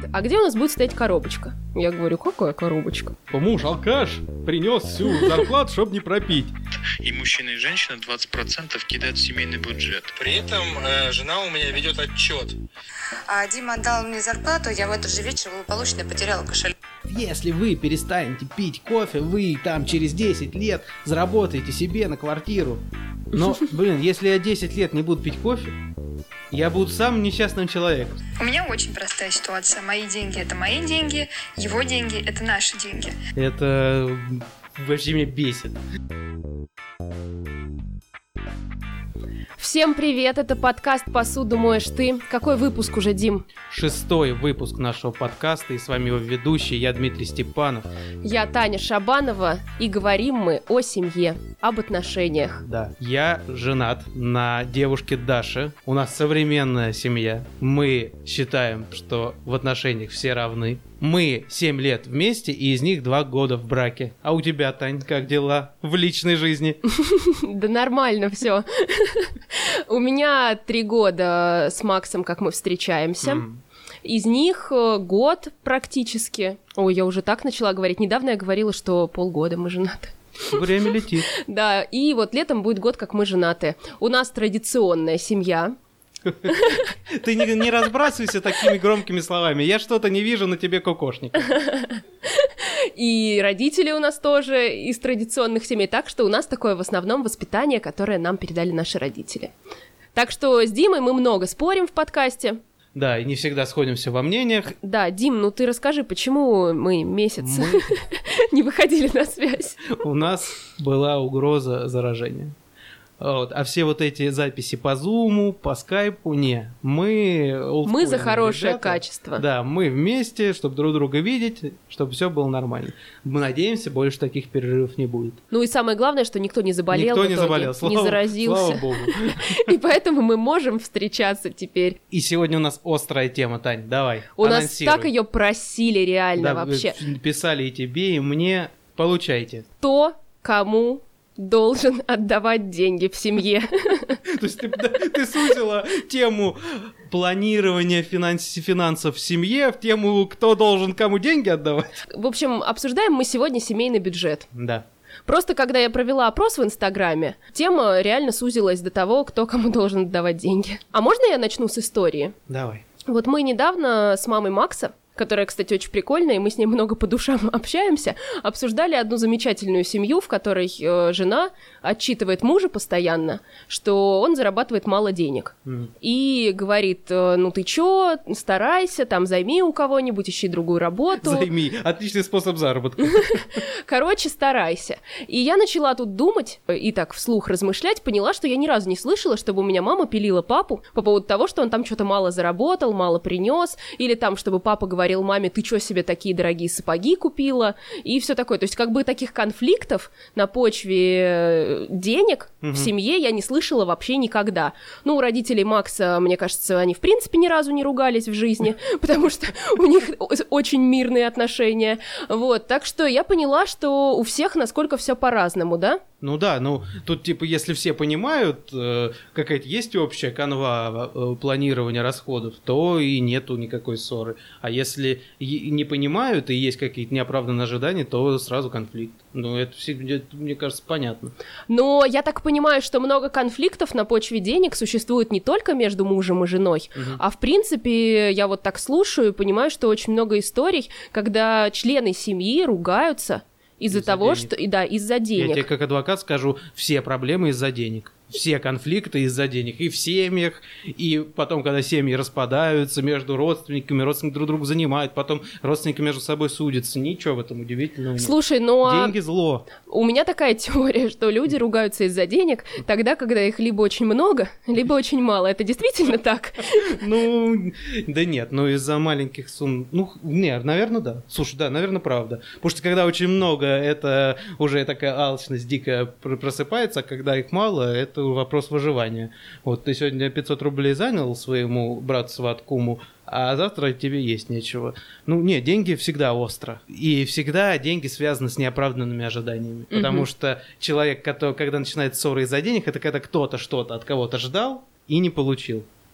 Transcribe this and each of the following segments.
а где у нас будет стоять коробочка? Я говорю, какая коробочка? Муж алкаш принес всю зарплату, чтобы не пропить. И мужчина, и женщина 20% кидают в семейный бюджет. При этом жена у меня ведет отчет. А Дима отдал мне зарплату, я в этот же вечер благополучно потеряла кошелек. Если вы перестанете пить кофе, вы там через 10 лет заработаете себе на квартиру. Но, если я 10 лет не буду пить кофе, я буду самым несчастным человеком. У меня очень простая ситуация. Мои деньги – это мои деньги, его деньги – это наши деньги. Это вообще меня бесит. Всем привет, это подкаст «Посуду моешь ты». Какой выпуск уже, Дим? 6-й выпуск нашего подкаста, и с вами его ведущий, я Дмитрий Степанов. Я Таня Шабанова, и говорим мы о семье, об отношениях. Да, я женат на девушке Даше, у нас современная семья, мы считаем, что в отношениях все равны. Мы 7 лет вместе, и из них 2 года в браке. А у тебя, Тань, как дела в личной жизни? Да нормально все. У меня 3 года с Максом, как мы встречаемся. Из них год практически. Ой, я уже так начала говорить. Недавно я говорила, что полгода мы женаты. Время летит. Да, и вот летом будет год, как мы женаты. У нас традиционная семья. Ты не разбрасывайся такими громкими словами. Я что-то не вижу на тебе кокошник. И родители у нас тоже из традиционных семей. Так что у нас такое в основном воспитание, которое нам передали наши родители. Так что с Димой мы много спорим в подкасте. Да, и не всегда сходимся во мнениях. Да, Дим, ну ты расскажи, почему мы месяц не выходили на связь? У нас была угроза заражения. Вот. А все вот эти записи по Зуму, по Скайпу, не. Мы за хорошее ребята. Качество. Да, мы вместе, чтобы друг друга видеть, чтобы все было нормально. Мы надеемся, больше таких перерывов не будет. Ну и самое главное, что никто не заболел. Никто не заболел, не заразился. Слава богу. И поэтому мы можем встречаться теперь. И сегодня у нас острая тема, Тань, давай. У нас так ее просили реально вообще. Писали и тебе, и мне. Получайте. Кто кому должен отдавать деньги в семье. То есть ты сузила тему планирования финансов в семье в тему, кто должен кому деньги отдавать. В общем, обсуждаем мы сегодня семейный бюджет. Да. Просто когда я провела опрос в Инстаграме, тема реально сузилась до того, кто кому должен отдавать деньги. А можно я начну с истории? Давай. Вот мы недавно с мамой Макса, которая, кстати, очень прикольная, и мы с ней много по душам общаемся, обсуждали одну замечательную семью, в которой жена отчитывает мужа постоянно, что он зарабатывает мало денег. И говорит, ну ты чё, старайся, там займи у кого-нибудь, ищи другую работу. Займи, отличный способ заработка. Короче, старайся. И я начала тут думать и так вслух размышлять, поняла, что я ни разу не слышала, чтобы у меня мама пилила папу по поводу того, что он там что-то мало заработал, мало принес, или там, чтобы папа говорил маме, ты чё себе такие дорогие сапоги купила, и все такое. То есть как бы таких конфликтов на почве денег в семье я не слышала вообще никогда. Ну, у родителей Макса, мне кажется, они в принципе ни разу не ругались в жизни, потому что у них очень мирные отношения. Вот, так что я поняла, что у всех насколько все по-разному, да? Ну да, тут типа если все понимают, какая-то есть общая канва планирования расходов, то и нету никакой ссоры. А если не понимают и есть какие-то неоправданные ожидания, то сразу конфликт. Ну это мне кажется, понятно. Но я так понимаю, что много конфликтов на почве денег существует не только между мужем и женой, а в принципе я вот так слушаю и понимаю, что очень много историй, когда члены семьи ругаются из-за того, денег. что... Да, из-за денег. Я тебе как адвокат скажу, все проблемы из-за денег. Все конфликты из-за денег. И в семьях, и потом, когда семьи распадаются между родственниками, родственники друг друга занимают, потом родственники между собой судятся. Ничего в этом удивительного нет. Слушай, но... Деньги – зло. У меня такая теория, что люди ругаются из-за денег тогда, когда их либо очень много, либо очень мало. Это действительно так? Ну, да нет, из-за маленьких сумм... Нет, наверное, да. Слушай, да, наверное, правда. Потому что когда очень много, это уже такая алчность дикая просыпается, а когда их мало, это вопрос выживания. Вот ты сегодня 500 рублей занял своему брату-сват-куму, а завтра тебе есть нечего. Нет, деньги всегда остро. И всегда деньги связаны с неоправданными ожиданиями. Потому что человек, когда начинает ссоры из-за денег, это когда кто-то что-то от кого-то ждал и не получил.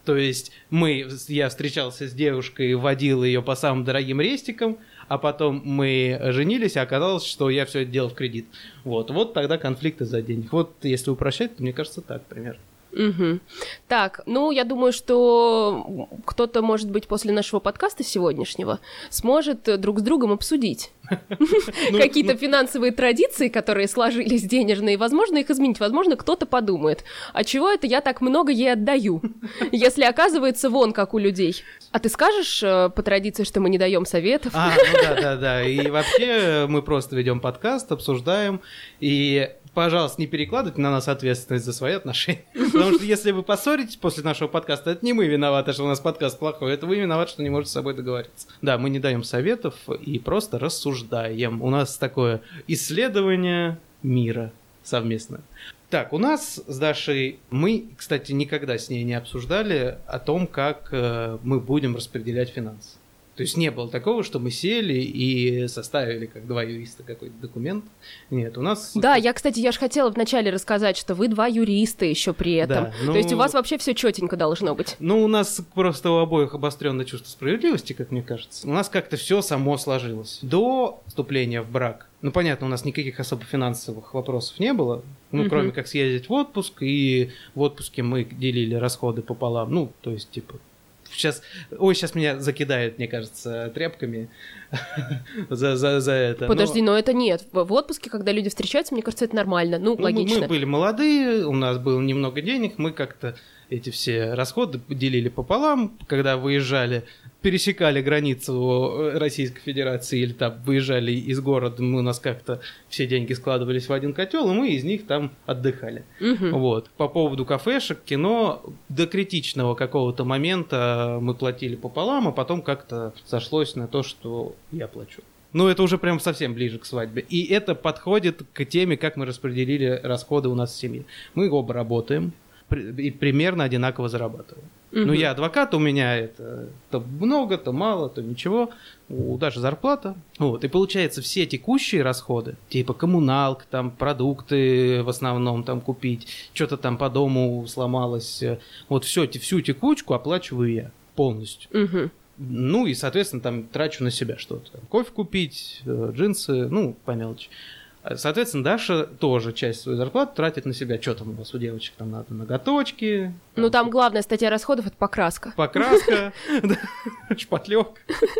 То есть я встречался с девушкой, водил ее по самым дорогим рестикам, а потом мы женились, и оказалось, что я все это делал в кредит. Вот тогда конфликт из-за денег. Вот если упрощать, то мне кажется так примерно. Угу. Так, я думаю, что кто-то, может быть, после нашего подкаста сегодняшнего сможет друг с другом обсудить какие-то финансовые традиции, которые сложились денежные, возможно, их изменить. Возможно, кто-то подумает, а чего это я так много ей отдаю, если оказывается вон как у людей. А ты скажешь по традиции, что мы не даем советов? Да. И вообще мы просто ведем подкаст, обсуждаем, и... Пожалуйста, не перекладывайте на нас ответственность за свои отношения. Потому что если вы поссоритесь после нашего подкаста, это не мы виноваты, что у нас подкаст плохой, это вы виноваты, что не можете с собой договориться. Да, мы не даем советов и просто рассуждаем. У нас такое исследование мира совместное. Так, у нас с Дашей, мы, кстати, никогда с ней не обсуждали о том, как мы будем распределять финансы. То есть не было такого, что мы сели и составили, как два юриста, какой-то документ. Нет, у нас... Да, я же хотела вначале рассказать, что вы два юриста еще при этом. Да, То есть у вас вообще все четенько должно быть. У нас просто у обоих обостренное чувство справедливости, как мне кажется. У нас как-то все само сложилось. До вступления в брак, понятно, у нас никаких особо финансовых вопросов не было, кроме как съездить в отпуск, и в отпуске мы делили расходы пополам. То есть, Сейчас меня закидают, мне кажется, тряпками за это. Подожди, но это нет. В отпуске, когда люди встречаются, мне кажется, это нормально. Логично. Мы были молодые, у нас было немного денег, мы как-то эти все расходы делили пополам, когда выезжали, пересекали границу Российской Федерации или там выезжали из города, у нас как-то все деньги складывались в один котел, и мы из них там отдыхали. Вот. По поводу кафешек, кино, до критичного какого-то момента мы платили пополам, а потом как-то сошлось на то, что я плачу. Это уже прям совсем ближе к свадьбе. И это подходит к теме, как мы распределили расходы у нас в семье. Мы оба работаем и примерно одинаково зарабатываем. Я адвокат, у меня это то много, то мало, то ничего. У Даши зарплата. И получается, все текущие расходы, типа коммуналка, там продукты в основном там купить, что-то там по дому сломалось, всю текучку оплачиваю я полностью. И, соответственно, там трачу на себя что-то. Кофе купить, джинсы, по мелочи. Соответственно, Даша тоже часть своей зарплаты тратит на себя. Что там у вас у девочек? Там надо ноготочки. Там главная статья расходов – это покраска. Покраска, шпатлевка.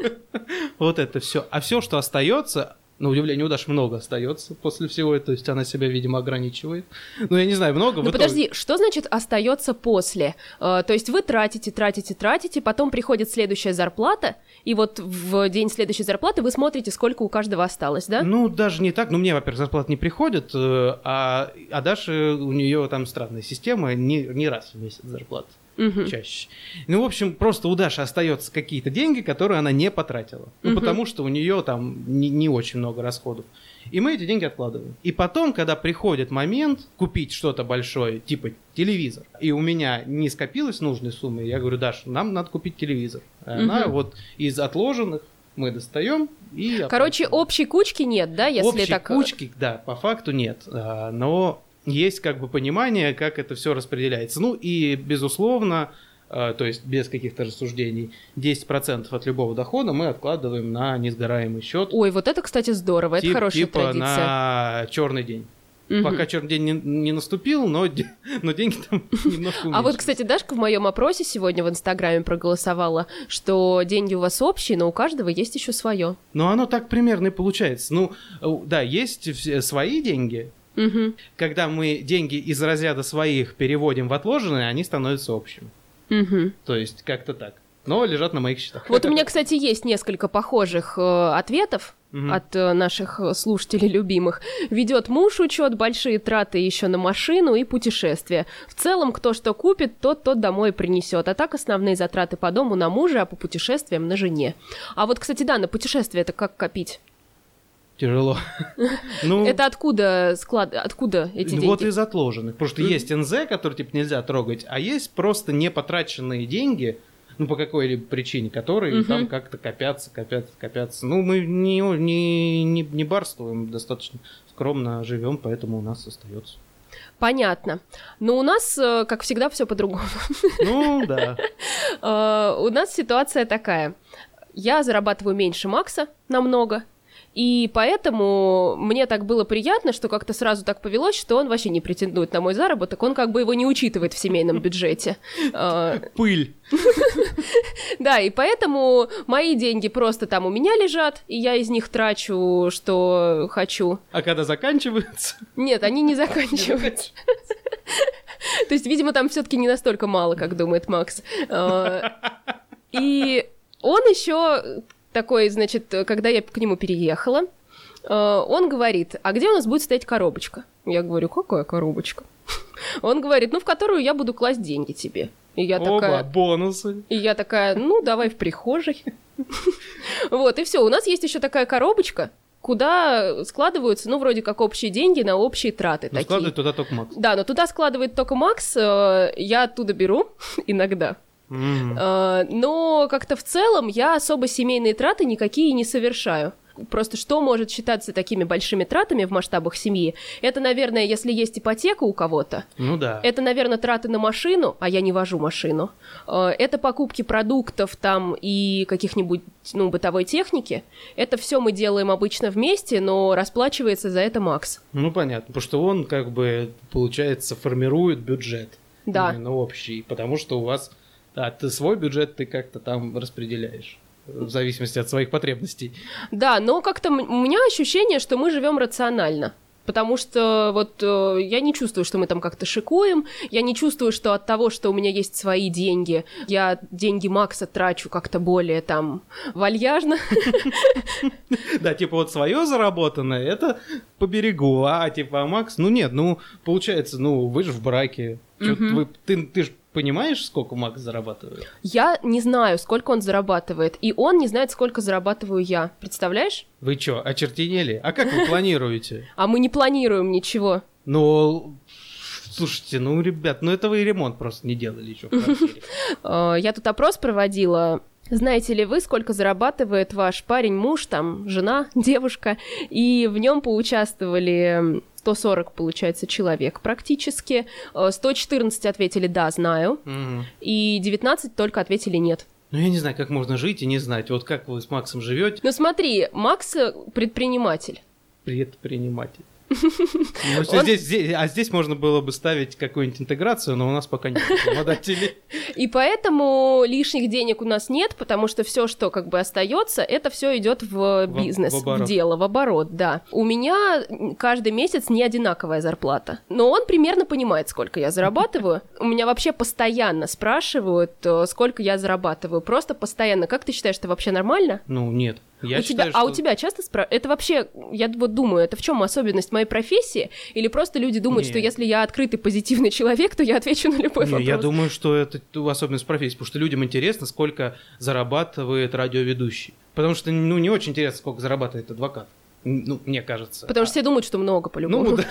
Вот это все. А все, что остается... На удивление, у Даши много остается после всего этого, то есть она себя, видимо, ограничивает. Я не знаю, много. Подожди, что значит остается после? То есть вы тратите, потом приходит следующая зарплата, и в день следующей зарплаты вы смотрите, сколько у каждого осталось, да? Даже не так. Мне, во-первых, зарплата не приходит, а Даша, у нее там странная система, не раз в месяц зарплата. Чаще. В общем, просто у Даши остается какие-то деньги, которые она не потратила. Потому что у нее там не очень много расходов. И мы эти деньги откладываем. И потом, когда приходит момент купить что-то большое, типа телевизор, и у меня не скопилось нужной суммы, я говорю: Даша, нам надо купить телевизор. Она из отложенных мы достаем и... Короче, общей кучки нет, да? Если общей так... кучки, да, по факту нет. Но... Есть понимание, как это все распределяется. И, безусловно, то есть без каких-то рассуждений, 10% от любого дохода мы откладываем на несгораемый счет. Ой, вот это, кстати, здорово, это хорошая традиция. На черный день. Пока черный день не наступил, но деньги там немножко уменьшились. А кстати, Дашка в моем опросе сегодня в Инстаграме проголосовала, что деньги у вас общие, но у каждого есть еще свое. Оно так примерно и получается. Да, есть свои деньги. Когда мы деньги из разряда своих переводим в отложенные, они становятся общими. То есть как-то так. Но лежат на моих счетах. У меня, кстати, есть несколько похожих ответов от наших слушателей любимых. Ведет муж учет, большие траты еще на машину и путешествия. В целом, кто что купит, тот домой принесет. А так основные затраты по дому на мужа, а по путешествиям на жене. А кстати, да, на путешествия это как копить? Тяжело. Это откуда эти деньги? Из отложенных. Потому что есть НЗ, который нельзя трогать, а есть просто непотраченные деньги, по какой-либо причине, которые там как-то копятся. Мы не барствуем, достаточно скромно живем, поэтому у нас остается. Понятно. Но у нас, как всегда, все по-другому. Ну, да. У нас ситуация такая. Я зарабатываю меньше Макса намного, и поэтому мне так было приятно, что как-то сразу так повелось, что он вообще не претендует на мой заработок, он как бы его не учитывает в семейном бюджете. Пыль. Да, и поэтому мои деньги просто там у меня лежат, и я из них трачу, что хочу. А когда заканчиваются? Нет, они не заканчиваются. То есть, видимо, там все-таки не настолько мало, как думает Макс. И он еще такой, значит, когда я к нему переехала, он говорит, а где у нас будет стоять коробочка? Я говорю, какая коробочка? Он говорит, ну, в которую я буду класть деньги тебе. И я такая... бонусы. И я такая, ну, давай в прихожей. Вот, и все. У нас есть еще такая коробочка, куда складываются, ну, вроде как общие деньги на общие траты. Но складывает туда только Макс. Да, но туда складывает только Макс, я оттуда беру иногда. Но как-то в целом я особо семейные траты никакие не совершаю. Просто что может считаться такими большими тратами в масштабах семьи? Это, наверное, если есть ипотека у кого-то. Ну да. Это, наверное, траты на машину, а я не вожу машину. Это покупки продуктов там и каких-нибудь, ну, бытовой техники. Это все мы делаем обычно вместе, но расплачивается за это Макс. Ну, понятно, потому что он, как бы, получается, формирует бюджет. Да. Именно общий, потому что у вас... Да, ты свой бюджет ты как-то там распределяешь. В зависимости от своих потребностей. Да, но как-то у меня ощущение, что мы живем рационально. Потому что вот я не чувствую, что мы там как-то шикуем, я не чувствую, что от того, что у меня есть свои деньги, я деньги Макса трачу как-то более там вальяжно. Да, типа вот свое заработанное, это по берегу, а типа Макс, ну нет, ну получается, ну вы же в браке, ты же понимаешь, сколько Макс зарабатывает? Я не знаю, сколько он зарабатывает, и он не знает, сколько зарабатываю я. Представляешь? Вы чё, очертенели? А как вы планируете? А мы не планируем ничего. Ну, слушайте, ну, ребят, ну это вы и ремонт просто не делали еще в квартире. Я тут опрос проводила. Знаете ли вы, сколько зарабатывает ваш парень, муж, там, жена, девушка? И в нем поучаствовали 140, получается, человек практически. 114 ответили «да, знаю». И 19 только ответили «нет». Ну, я не знаю, как можно жить и не знать. Вот как вы с Максом живете? Ну, смотри, Макс предприниматель. Предприниматель. Здесь можно было бы ставить какую-нибудь интеграцию, но у нас пока нет рекламодателей. И поэтому лишних денег у нас нет, потому что все, что как бы остается, это все идет в бизнес, в дело, в оборот, да. У меня каждый месяц не одинаковая зарплата, но он примерно понимает, сколько я зарабатываю. У меня вообще постоянно спрашивают, сколько я зарабатываю, просто постоянно. Как ты считаешь, это вообще нормально? Ну, нет. У тебя часто спрашивают? Это вообще, я вот думаю, это в чем особенность моей профессии? Или просто люди думают, что если я открытый, позитивный человек, то я отвечу на любой вопрос? Я думаю, что это особенность профессии, потому что людям интересно, сколько зарабатывает радиоведущий. Потому что, ну, не очень интересно, сколько зарабатывает адвокат. Ну, мне кажется. Потому что все думают, что много, по-любому. Ну, да.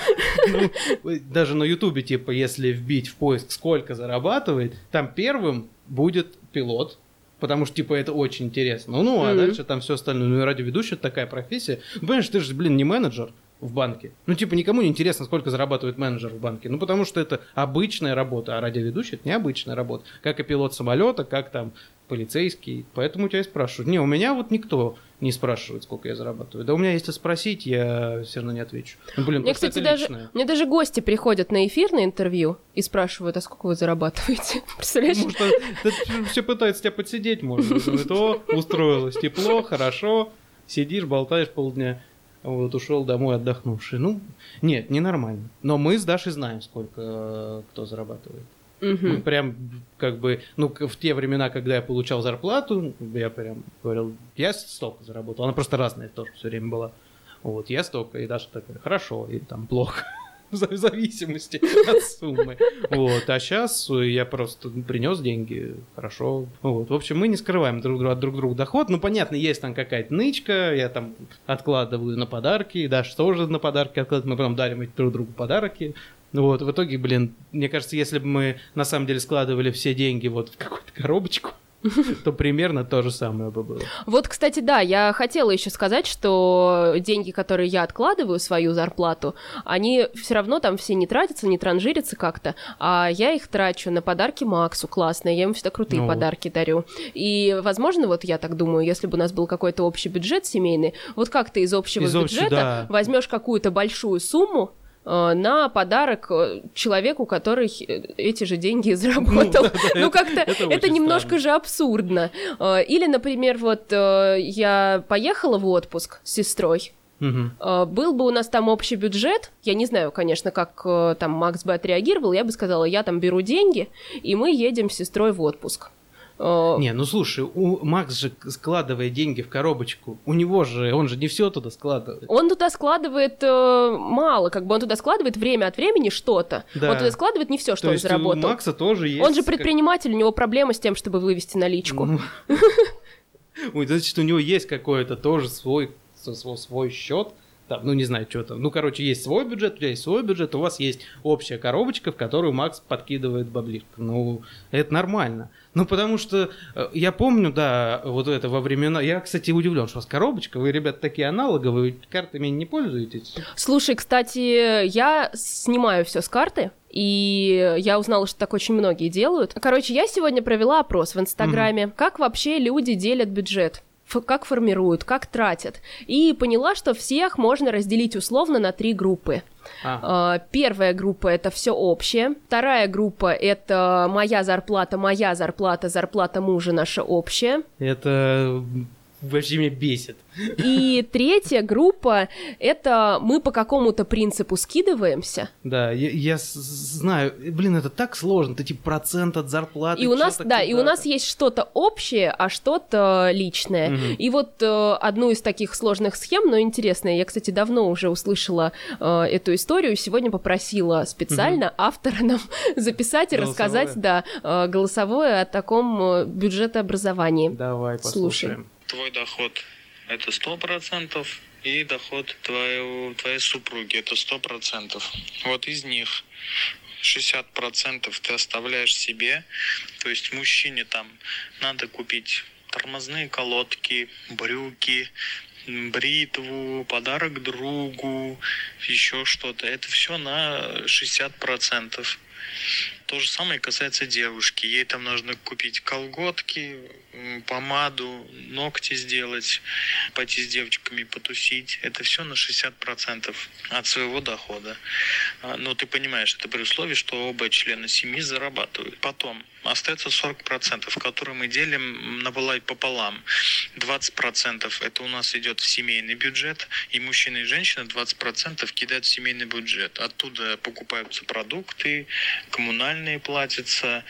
Даже на Ютубе, типа, если вбить в поиск, сколько зарабатывает, там первым будет пилот, потому что, типа, это очень интересно. Ну, а дальше там все остальное. Ну, и радиоведущий — это такая профессия. Ну, понимаешь, ты же, не менеджер в банке. Ну, типа, никому не интересно, сколько зарабатывает менеджер в банке. Ну, потому что это обычная работа, а радиоведущий — это необычная работа. Как и пилот самолета, как там полицейский. Поэтому тебя и спрашивают. Не, у меня вот никто не спрашивает, сколько я зарабатываю. Да у меня, если спросить, я все равно не отвечу. Ну, блин, мне, кстати, мне даже гости приходят на эфир, на интервью и спрашивают, а сколько вы зарабатываете? Представляешь? Может, все пытаются тебя подсидеть, может быть. Думают, о, устроилось тепло, хорошо, сидишь, болтаешь полдня. Вот, ушел домой отдохнувший. Ну, нет, ненормально. Но мы с Дашей знаем, сколько кто зарабатывает. Мы прям, как бы, ну, в те времена, когда я получал зарплату, я прям говорил, я столько заработал. Она просто разная тоже все время была. Вот, я столько, и Даша такая, хорошо, и там плохо. В зависимости от суммы. Вот, а сейчас я просто принес деньги, хорошо. Вот, в общем, мы не скрываем от друг друга доход. Ну, понятно, есть там какая-то нычка, я там откладываю на подарки, Даша тоже на подарки откладывает, мы потом дарим друг другу подарки. Вот, в итоге, блин, мне кажется, если бы мы на самом деле складывали все деньги вот в какую-то коробочку, то примерно то же самое бы было. Вот, кстати, да, я хотела еще сказать, что деньги, которые я откладываю, свою зарплату, они все равно там все не тратятся, не транжирятся как-то, а я их трачу на подарки Максу классные, я ему всегда крутые подарки дарю. И, возможно, вот я так думаю, если бы у нас был какой-то общий бюджет семейный, вот как ты из общего бюджета возьмешь какую-то большую сумму на подарок человеку, который эти же деньги заработал. Ну, как-то это немножко же абсурдно. Или, например, вот я поехала в отпуск с сестрой, был бы у нас там общий бюджет, я не знаю, конечно, как там Макс бы отреагировал, я бы сказала, я там беру деньги, и мы едем с сестрой в отпуск. Не, ну слушай, Макс же складывает деньги в коробочку. У него же, он же не все туда складывает. Он туда складывает мало, как бы он туда складывает время от времени что-то. Да. Он туда складывает не все, что он заработал. У Макса тоже есть. Он же предприниматель, у него проблемы с тем, чтобы вывести наличку. Ой, значит, у него есть какой-то тоже свой счет. Там, ну, не знаю, что там. Ну, короче, есть свой бюджет, у тебя есть свой бюджет, у вас есть общая коробочка, в которую Макс подкидывает баблишко. Ну, это нормально. Ну, потому что я помню, да, вот это во времена... Я, кстати, удивлен, что у вас коробочка. Вы, ребята, такие аналоговые, картами не пользуетесь? Слушай, кстати, я снимаю все с карты, и я узнала, что так очень многие делают. Короче, я сегодня провела опрос в Инстаграме, как вообще люди делят бюджет. Как формируют, как тратят. И поняла, что всех можно разделить условно на 3 группы. Первая группа — это все общее. Вторая группа — это моя зарплата, зарплата мужа наша общая. Это вообще меня бесит. И третья группа — это мы по какому-то принципу скидываемся. Да, я знаю. Блин, это так сложно. Это типа процент от зарплаты. И у нас, да, и у нас есть что-то общее, а что-то личное. И вот одну из таких сложных схем, но интересная, я, кстати, давно уже услышала эту историю, сегодня попросила специально автора нам записать и рассказать, да, голосовое о таком бюджетообразовании. Давай послушаем. Твой доход – это 100%, и доход твоей супруги – это 100%. Вот из них 60% ты оставляешь себе, то есть мужчине там надо купить тормозные колодки, брюки, бритву, подарок другу, еще что-то. Это все на 60%. То же самое касается девушки. Ей там нужно купить колготки, помаду, ногти сделать, пойти с девочками потусить. Это все на 60% от своего дохода. Но ты понимаешь, это при условии, что оба члена семьи зарабатывают. Потом остается 40%, которые мы делим пополам. 20% это у нас идет в семейный бюджет, и мужчина и женщина 20% кидают в семейный бюджет. Оттуда покупаются продукты, коммунальные платятся,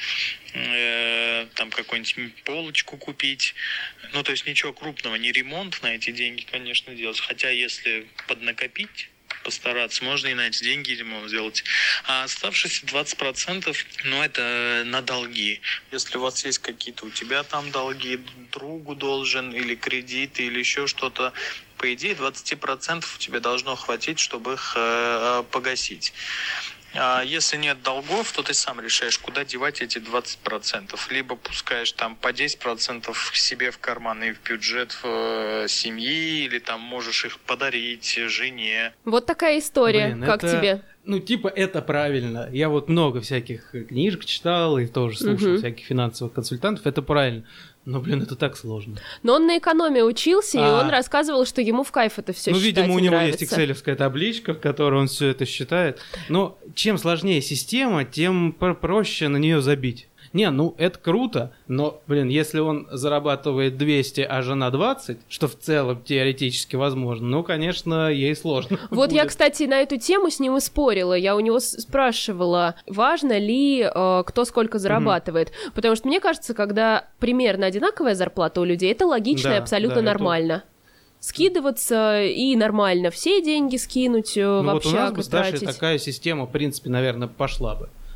там какую-нибудь полочку купить. Ну, то есть ничего крупного, не ремонт на эти деньги, конечно, делать. Хотя если поднакопить, постараться, можно и на эти деньги ремонт сделать. А оставшиеся 20%, ну, это на долги. Если у вас есть какие-то у тебя там долги, другу должен, или кредиты, или еще что-то, по идее, 20% тебе должно хватить, чтобы их погасить. А если нет долгов, то ты сам решаешь, куда девать эти 20%. Либо пускаешь там по 10% себе в карман и в бюджет семьи, или там можешь их подарить жене. Вот такая история. Блин, как тебе? Ну, типа, это правильно. Я вот много всяких книжек читал и тоже слушал всяких финансовых консультантов. Это правильно. Но, блин, это так сложно. Но он на экономии учился, и он рассказывал, что ему в кайф это все считать. Ну, видимо, у него нравится. есть экселевская табличка, в которой он все это считает. Но чем сложнее система, тем проще на нее забить. Не, ну это круто, но, блин, если он зарабатывает 200, а жена 20, что в целом теоретически возможно, ну, конечно, ей сложно. Вот будет. Я, кстати, на эту тему с ним и спорила. Я у него спрашивала, важно ли кто сколько зарабатывает. Потому что мне кажется, когда примерно одинаковая зарплата у людей, это логично и абсолютно нормально. Скидываться и нормально все деньги скинуть в общагу, вот у нас бы с Дашей такая система, в принципе, наверное, пошла бы.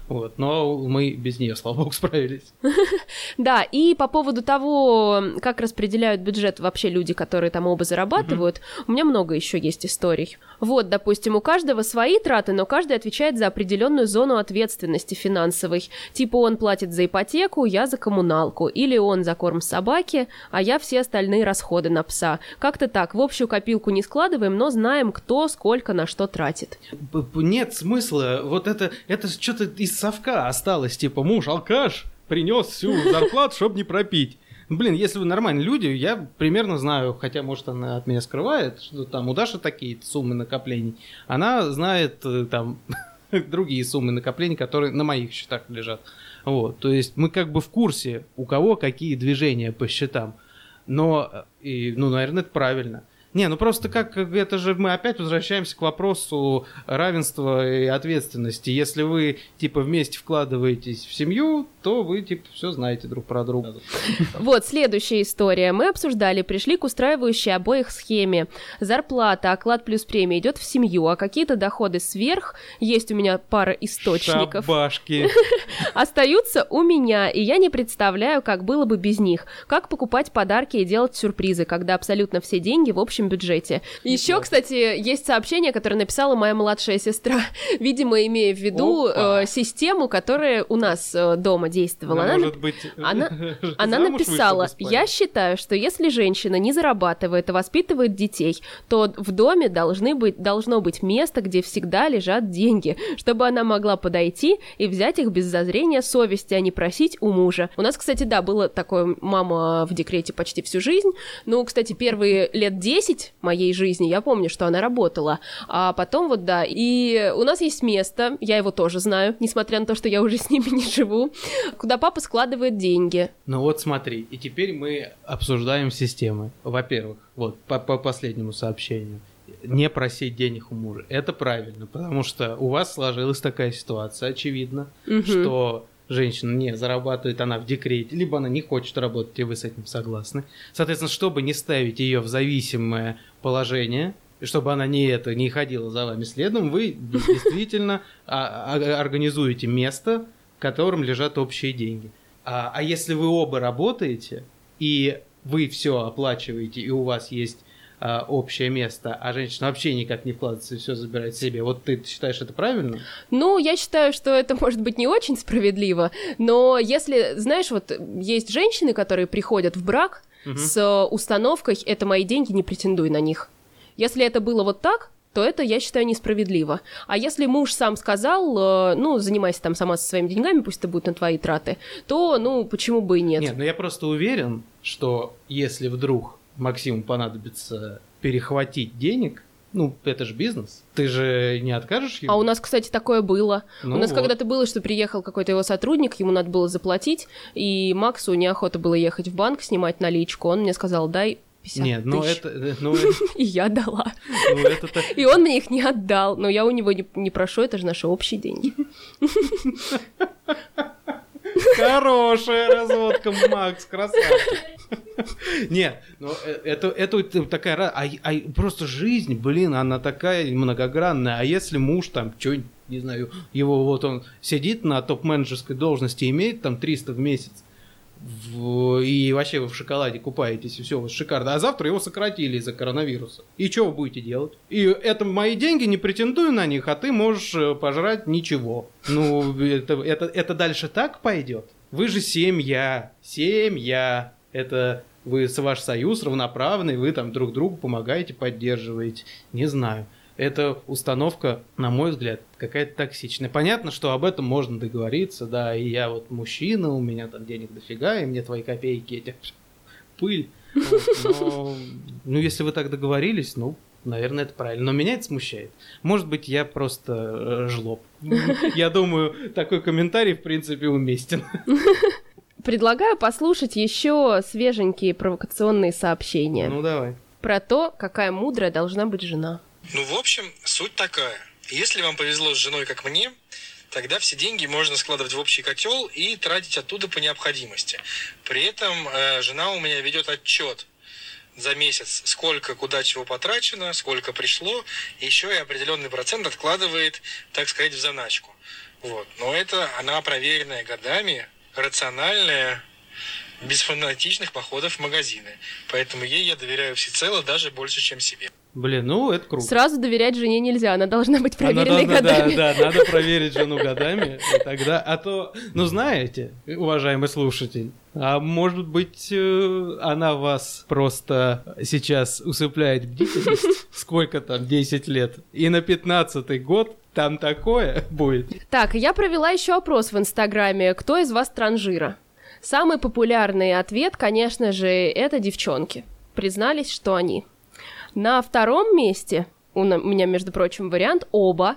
Вот, но мы без нее, слава богу, справились. Да, и по поводу того, как распределяют бюджет вообще люди, которые там оба зарабатывают, у меня много еще есть историй. Вот, допустим, у каждого свои траты, но каждый отвечает за определенную зону ответственности финансовой. Типа он платит за ипотеку, я за коммуналку, или он за корм собаки, а я все остальные расходы на пса. Как-то так, в общую копилку не складываем, но знаем, кто сколько на что тратит. Нет смысла, вот это что-то из совка осталось, типа муж алкаш принес всю зарплату, чтобы не пропить. Блин, если вы нормальные люди, я примерно знаю, хотя, может, она от меня скрывает, что там у Даши такие суммы накоплений, она знает там другие суммы накоплений, которые на моих счетах лежат. Вот, то есть мы как бы в курсе, у кого какие движения по счетам. Но, наверное, это правильно. Не, ну просто как это же мы опять возвращаемся к вопросу равенства и ответственности. Если вы типа вместе вкладываетесь в семью, то вы типа все знаете друг про друга. Вот, следующая история. Мы обсуждали, пришли к устраивающей обоих схеме. Зарплата, оклад плюс премия идет в семью, а какие-то доходы сверх, есть у меня пара источников, шабашки, остаются у меня, и я не представляю, как было бы без них. Как покупать подарки и делать сюрпризы, когда абсолютно все деньги в общем бюджете. Еще, кстати, есть сообщение, которое написала моя младшая сестра, видимо, имея в виду систему, которая у нас дома действовала. Она написала: я считаю, что если женщина не зарабатывает, а воспитывает детей, то в доме должно быть место, где всегда лежат деньги, чтобы она могла подойти и взять их без зазрения совести, а не просить у мужа. У нас, кстати, да, было такое, мама в декрете почти всю жизнь. Ну, кстати, первые лет 10 моей жизни, я помню, что она работала, а потом вот да, и у нас есть место, я его тоже знаю, несмотря на то, что я уже с ними не живу, куда папа складывает деньги. Ну вот смотри, и теперь мы обсуждаем системы. Во-первых, вот по последнему сообщению, не просить денег у мужа, это правильно, потому что у вас сложилась такая ситуация, очевидно, что женщина не зарабатывает, она в декрете, либо она не хочет работать, и вы с этим согласны. Соответственно, чтобы не ставить ее в зависимое положение, чтобы она не ходила за вами следом, вы действительно организуете место, в котором лежат общие деньги. А если вы оба работаете, и вы все оплачиваете, и у вас есть общее место, а женщина вообще никак не вкладывается и все забирает себе. Вот ты считаешь это правильно? Ну, я считаю, что это может быть не очень справедливо, но если, знаешь, вот есть женщины, которые приходят в брак с установкой «это мои деньги, не претендуй на них». Если это было вот так, то это, я считаю, несправедливо. А если муж сам сказал, занимайся там сама со своими деньгами, пусть это будет на твои траты, то, почему бы и нет? Нет, я просто уверен, что если вдруг Максиму понадобится перехватить денег, это же бизнес. Ты же не откажешь ему? А у нас, кстати, такое было. У нас когда-то было, что приехал какой-то его сотрудник, ему надо было заплатить, и Максу неохота было ехать в банк, снимать наличку. Он мне сказал: дай 50 Нет, тысяч. И я дала. И он мне их не отдал. Но я у него не прошу, это же наши общие деньги. Хорошая разводка, Макс, красавчик. Нет, это такая... просто жизнь, блин, она такая многогранная. А если муж там, что-нибудь, не знаю, его вот он сидит на топ-менеджерской должности, имеет там 300 в месяц, и вообще вы в шоколаде купаетесь, и все у вас шикарно. А завтра его сократили из-за коронавируса. И что вы будете делать? И это мои деньги, не претендую на них, а ты можешь пожрать ничего. Это дальше так пойдет? Вы же семья. Это ваш союз равноправный, вы там друг другу помогаете, поддерживаете. Не знаю. Эта установка, на мой взгляд, какая-то токсичная. Понятно, что об этом можно договориться, да, и я вот мужчина, у меня там денег дофига, и мне твои копейки, эти пыль. Вот, но если вы так договорились, наверное, это правильно. Но меня это смущает. Может быть, я просто жлоб. Я думаю, такой комментарий, в принципе, уместен. Предлагаю послушать еще свеженькие провокационные сообщения. Давай. Про то, какая мудрая должна быть жена. В общем, суть такая. Если вам повезло с женой, как мне, тогда все деньги можно складывать в общий котел и тратить оттуда по необходимости. При этом жена у меня ведет отчет за месяц, сколько куда чего потрачено, сколько пришло, и еще и определенный процент откладывает, так сказать, в заначку. Вот. Но это она проверенная годами, рациональная, без фанатичных походов в магазины. Поэтому ей я доверяю всецело, даже больше, чем себе. Блин, ну это круто. Сразу доверять жене нельзя, она должна быть проверенной Она должна, годами. Да, надо проверить жену годами, и тогда, а то, ну знаете, уважаемый слушатель, а может быть, она вас просто сейчас усыпляет бдительность, сколько там, 10 лет, и на 15-й год там такое будет. Так, я провела еще опрос в Инстаграме, кто из вас транжира? Самый популярный ответ, конечно же, это девчонки. Признались, что они. На втором месте у меня, между прочим, вариант оба.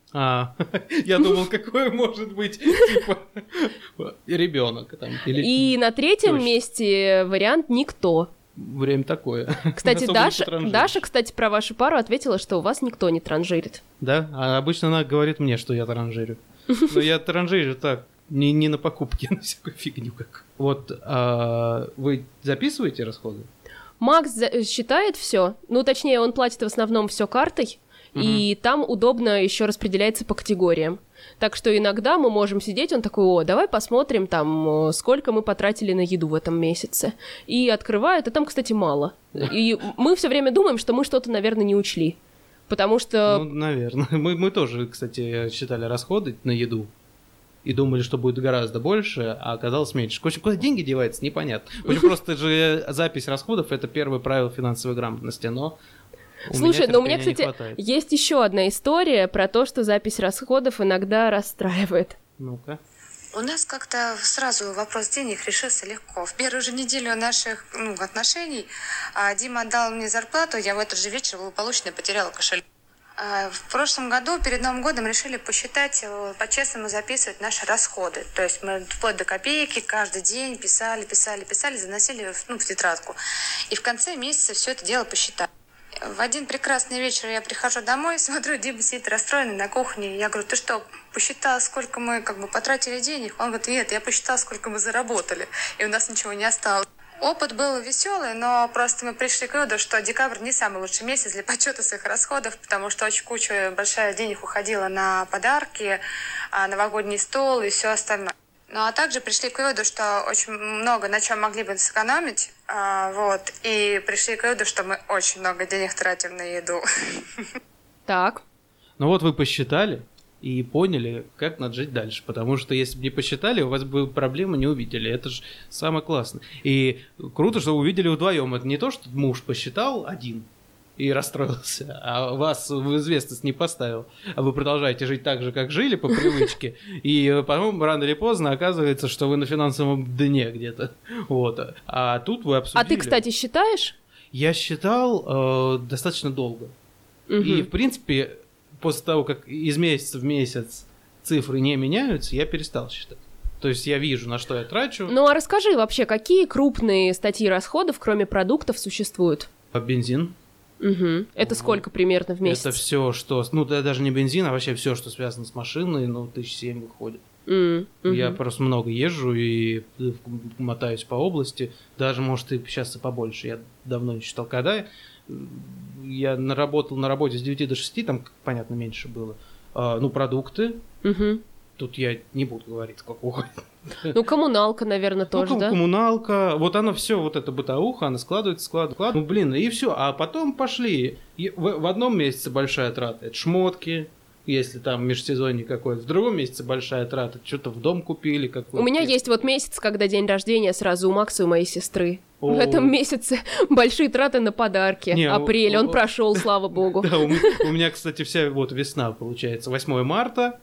Я думал, какой может быть, типа, ребенок там. И на третьем месте вариант никто. Время такое. Кстати, Даша, кстати, про вашу пару ответила, что у вас никто не транжирит. Да? А обычно она говорит мне, что я транжирю. Но я транжирю так, не на покупки, на всякую фигню как. Вот, вы записываете расходы? Макс считает все, ну, точнее, он платит в основном все картой, и там удобно еще распределяется по категориям. Так что иногда мы можем сидеть, он такой: давай посмотрим там, сколько мы потратили на еду в этом месяце. И открывает, а там, кстати, мало. И мы все время думаем, что мы что-то, наверное, не учли. Потому что... Ну, наверное. Мы тоже, кстати, считали расходы на еду. И думали, что будет гораздо больше, а оказалось меньше. В общем, куда деньги деваются, непонятно. В общем, просто же запись расходов — это первое правило финансовой грамотности, но Слушай, но у меня, кстати, есть еще одна история про то, что запись расходов иногда расстраивает. Ну-ка. У нас как-то сразу вопрос денег решился легко. В первую же неделю наших отношений Дима отдал мне зарплату, я в этот же вечер благополучно потеряла кошелек. В прошлом году перед Новым годом решили посчитать, по-честному записывать наши расходы. То есть мы вплоть до копейки каждый день писали, заносили в тетрадку. И в конце месяца все это дело посчитали. В один прекрасный вечер я прихожу домой, смотрю, Дима сидит расстроенный на кухне. Я говорю: ты что, посчитал, сколько мы потратили денег? Он говорит: нет, я посчитал, сколько мы заработали, и у нас ничего не осталось. Опыт был веселый, но просто мы пришли к выводу, что декабрь не самый лучший месяц для подсчета своих расходов, потому что очень большая денег уходила на подарки, новогодний стол и все остальное. Ну а также пришли к выводу, что очень много на чем могли бы сэкономить, и пришли к выводу, что мы очень много денег тратим на еду. Так. Ну вот вы посчитали и поняли, как надо жить дальше. Потому что если бы не посчитали, у вас бы проблемы не увидели. Это же самое классное. И круто, что увидели вдвоем. Это не то, что муж посчитал один и расстроился, а вас в известность не поставил. А вы продолжаете жить так же, как жили, по привычке. И потом, рано или поздно, оказывается, что вы на финансовом дне где-то. Вот. А тут вы обсудили. А ты, кстати, считаешь? Я считал достаточно долго. И, в принципе, после того, как из месяца в месяц цифры не меняются, я перестал считать. То есть я вижу, на что я трачу. Ну а расскажи вообще, какие крупные статьи расходов, кроме продуктов, существуют? Бензин. Это сколько примерно в месяц? Это все, что... Ну, даже не бензин, а вообще все, что связано с машиной, 1007 выходит. Я просто много езжу и мотаюсь по области. Даже, может, и сейчас и побольше. Я давно не считал. Когда я работал на работе с 9 до 6, там, понятно, меньше было. Продукты. Тут я не буду говорить, сколько уходит. Ну, коммуналка, наверное, тоже, да? Коммуналка. Вот она все, вот эта бытовуха, она складывается. Ну, блин, и все. А потом пошли. В одном месяце большая трата. Это шмотки, если там межсезонье какое-то. В другом месяце большая трата. Что-то в дом купили. У меня есть вот месяц, когда день рождения сразу у Макса и у моей сестры. В этом месяце большие траты на подарки. Апрель, он прошел, слава богу. Да, у меня, кстати, вся весна получается. 8 марта.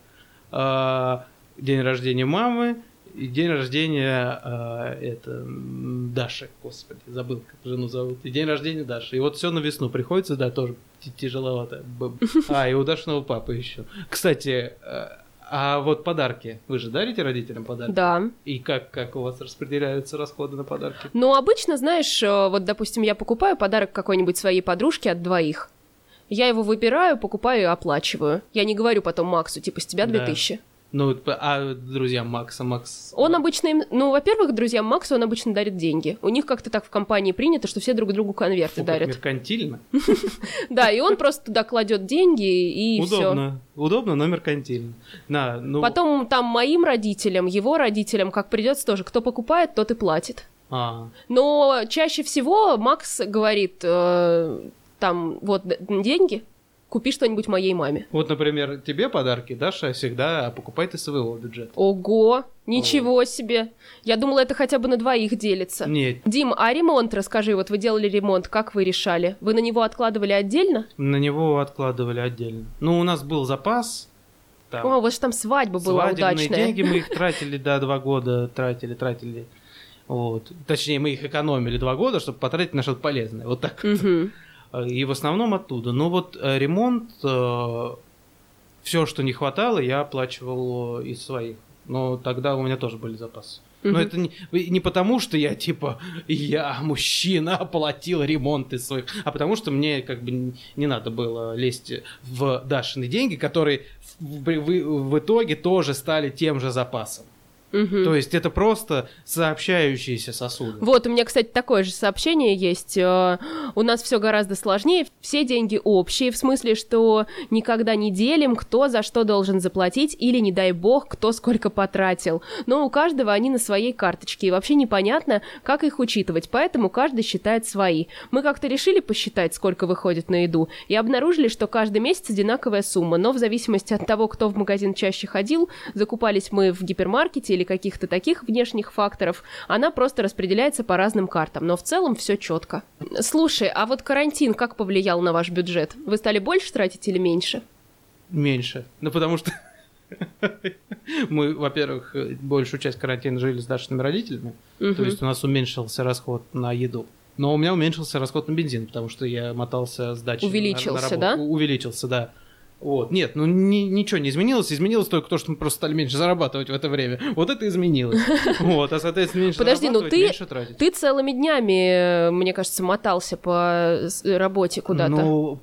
День рождения мамы и день рождения Даши. Господи, забыл, как жену зовут. И день рождения Даши. И вот все на весну приходится, да, тоже тяжеловато. И у Дашиного папы еще. Кстати, а вот подарки. Вы же дарите родителям подарки? Да. И как у вас распределяются расходы на подарки? Ну, обычно, знаешь, вот, допустим, я покупаю подарок какой-нибудь своей подружке от двоих. Я его выбираю, покупаю и оплачиваю. Я не говорю потом Максу, типа, с тебя 2000. Ну, а друзьям Макс? Он обычно им... Ну, во-первых, друзьям Макса он обычно дарит деньги. У них как-то так в компании принято, что все друг другу конверты дарят. Меркантильно. Да, и он просто туда кладет деньги, и все. Удобно, но меркантильно. Потом там моим родителям, его родителям, как придется тоже, кто покупает, тот и платит. Но чаще всего Макс говорит, там, вот деньги, купи что-нибудь моей маме. Вот, например, тебе подарки Даша всегда покупает из своего бюджета. Ого, ничего себе. Я думала, это хотя бы на двоих делится. Нет. Дим, а ремонт, расскажи, вот вы делали ремонт, как вы решали? Вы на него откладывали отдельно? На него откладывали отдельно. Ну, у нас был запас. О, вот же там свадьба была удачная. Свадебные деньги мы их тратили, 2 года тратили. Вот. Точнее, мы их экономили 2 года, чтобы потратить на что-то полезное. Вот так вот. И в основном оттуда. Но вот ремонт, все, что не хватало, я оплачивал из своих. Но тогда у меня тоже были запасы. Но это не потому, что я, мужчина, оплатил ремонт из своих, а потому что мне как бы не надо было лезть в Дашины деньги, которые в итоге тоже стали тем же запасом. То есть это просто сообщающиеся сосуды. Вот, у меня, кстати, такое же сообщение есть. У нас все гораздо сложнее. Все деньги общие, в смысле, что никогда не делим, кто за что должен заплатить, или, не дай бог, кто сколько потратил. Но у каждого они на своей карточке, и вообще непонятно, как их учитывать, поэтому каждый считает свои. Мы как-то решили посчитать, сколько выходит на еду, и обнаружили, что каждый месяц одинаковая сумма, но в зависимости от того, кто в магазин чаще ходил, закупались мы в гипермаркете или каких-то таких внешних факторов, она просто распределяется по разным картам, но в целом все четко. Слушай, а вот карантин как повлиял на ваш бюджет? Вы стали больше тратить или меньше? Меньше. Ну, потому что мы, во-первых, большую часть карантина жили с Дашиными родителями, то есть у нас уменьшился расход на еду. Но у меня уменьшился расход на бензин, потому что я мотался с дачи. Увеличился, да? Увеличился, да. Вот. Нет, ничего не изменилось. Изменилось только то, что мы просто стали меньше зарабатывать в это время. Вот это изменилось. Вот, а, соответственно, меньше зарабатывать, меньше тратить. Ты целыми днями, мне кажется, мотался по работе куда-то.